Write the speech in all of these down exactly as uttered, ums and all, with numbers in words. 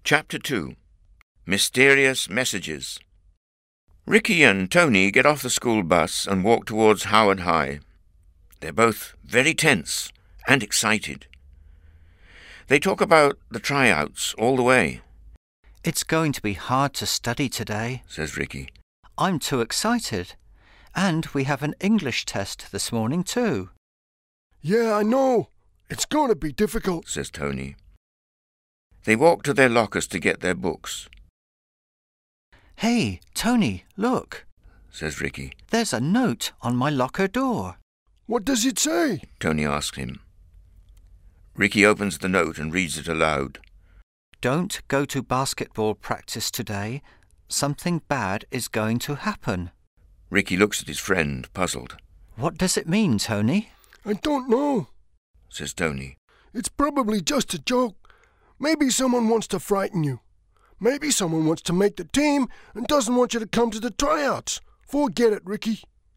Chapter two. Mysterious Messages. Ricky and Tony get off the school bus and walk towards Howard High. They're both very tense and excited. They talk about the tryouts all the way. It's going to be hard to study today, says Ricky. I'm too excited. And we have an English test this morning too. Yeah, I know. It's going to be difficult, says Tony. They walk to their lockers to get their books. Hey, Tony, look, says Ricky. There's a note on my locker door. What does it say? Tony asks him. Ricky opens the note and reads it aloud. Don't go to basketball practice today. Something bad is going to happen. Ricky looks at his friend, puzzled. What does it mean, Tony? I don't know, says Tony. It's probably just a joke. Maybe someone wants to frighten you. Maybe someone wants to make the team and doesn't want you to come to the tryouts. Forget it, Ricky.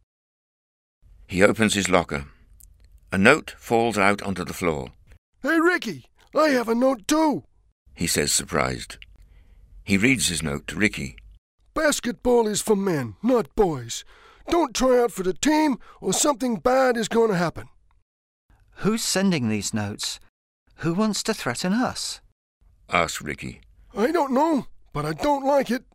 He opens his locker. A note falls out onto the floor. Hey, Ricky, I have a note too, he says, surprised. He reads his note to Ricky. Basketball is for men, not boys. Don't try out for the team or something bad is going to happen. Who's sending these notes? Who wants to threaten us? asks Ricky. I don't know, but I don't like it,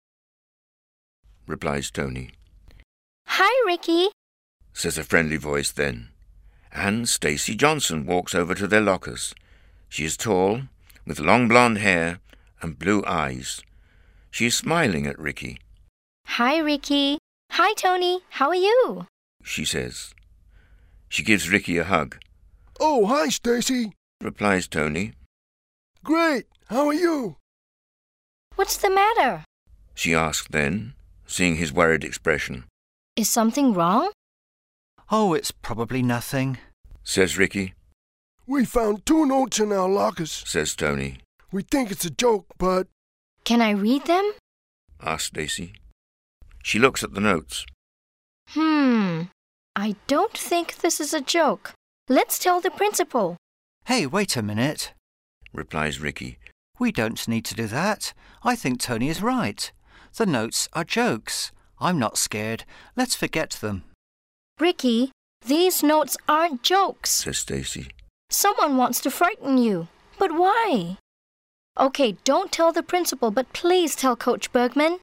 replies Tony. Hi, Ricky, says a friendly voice then. And Stacey Johnson walks over to their lockers. She is tall, with long blonde hair and blue eyes. She is smiling at Ricky. Hi, Ricky. Hi, Tony. How are you? she says. She gives Ricky a hug. Oh, hi, Stacey, replies Tony. Great. How are you? What's the matter? she asked then, seeing his worried expression. Is something wrong? Oh, it's probably nothing, says Ricky. We found two notes in our lockers, says Tony. We think it's a joke, but... Can I read them? asks Stacey. She looks at the notes. Hmm. I don't think this is a joke. Let's tell the principal. Hey, wait a minute, replies Ricky. We don't need to do that. I think Tony is right. The notes are jokes. I'm not scared. Let's forget them. Ricky, these notes aren't jokes, says Stacey. Someone wants to frighten you. But why? Okay, don't tell the principal, but please tell Coach Bergman.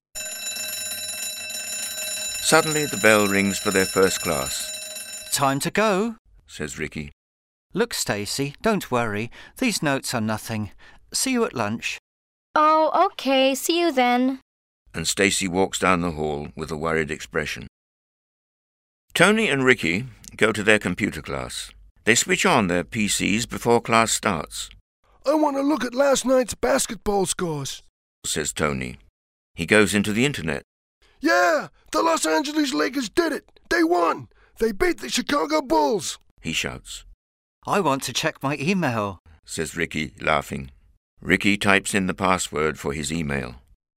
Suddenly the bell rings for their first class. Time to go, says Ricky. Look, Stacey, don't worry. These notes are nothing. See you at lunch. Oh, okay. See you then. And Stacey walks down the hall with a worried expression. Tony and Ricky go to their computer class. They switch on their P Cs before class starts. I want to look at last night's basketball scores, says Tony. He goes into the internet. Yeah, the Los Angeles Lakers did it. They won. They beat the Chicago Bulls, he shouts. I want to check my email, says Ricky, laughing. Ricky types in the password for his email.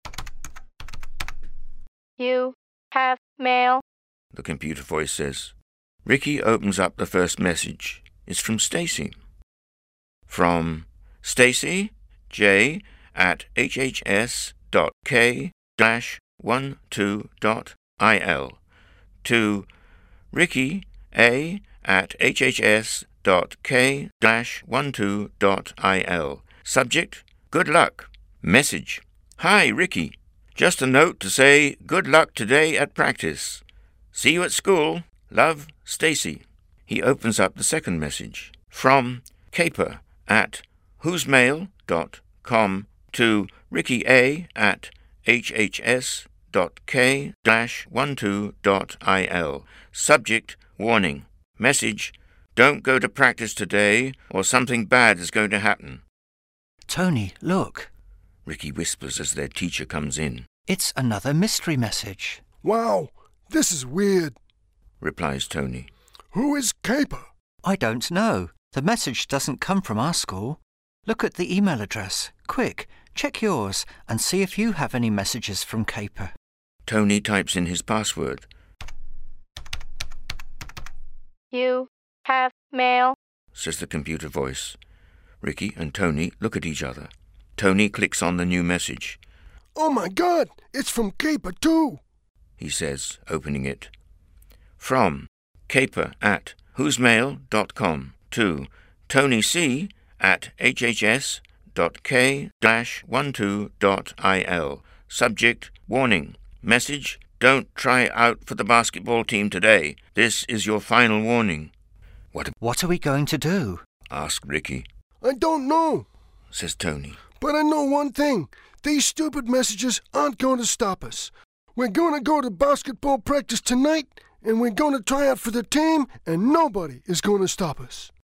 You have mail, the computer voice says. Ricky opens up the first message. It's from Stacey. From Stacey J at hhs dot k dash one two dot il to Ricky A at hhs dot k dash one two dot il. Subject, good luck. Message, hi Ricky. Just a note to say good luck today at practice. See you at school. Love, Stacey. He opens up the second message. From Caper at whosemail dot com to Ricky A at hhs dot k dash one two dot il. Subject, warning. Message, don't go to practice today or something bad is going to happen. Tony, look. Ricky whispers as their teacher comes in. It's another mystery message. Wow, this is weird, replies Tony. Who is Caper? I don't know. The message doesn't come from our school. Look at the email address. Quick, check yours and see if you have any messages from Caper. Tony types in his password. You have mail, says the computer voice. Ricky and Tony look at each other. Tony clicks on the new message. Oh my God, it's from Caper too, he says, opening it. From Caper at whosemail dot com to Tony C at hhs dot k dash twelve dot il. Subject, warning. Message, don't try out for the basketball team today. This is your final warning. What, What are we going to do? asked Ricky. I don't know, Says Tony. but I know one thing. These stupid messages aren't going to stop us. We're going to go to basketball practice tonight, and we're going to try out for the team, and nobody is going to stop us.